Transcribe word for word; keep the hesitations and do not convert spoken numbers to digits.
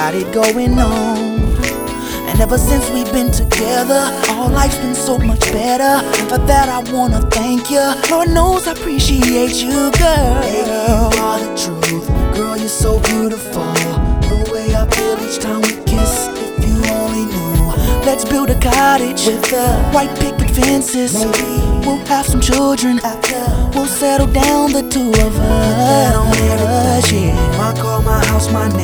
got it going on. And ever since we've been together, our life's been so much better. And for that I wanna thank you. Lord knows I appreciate you, girl. Baby, you are the truth. Girl, you're so beautiful. The way I feel each time we kiss, if you only knew. Let's build a cottage with the white picket fences. Maybe we'll have some children after. We'll settle down, the two of us. Yeah. My car, my house, my name.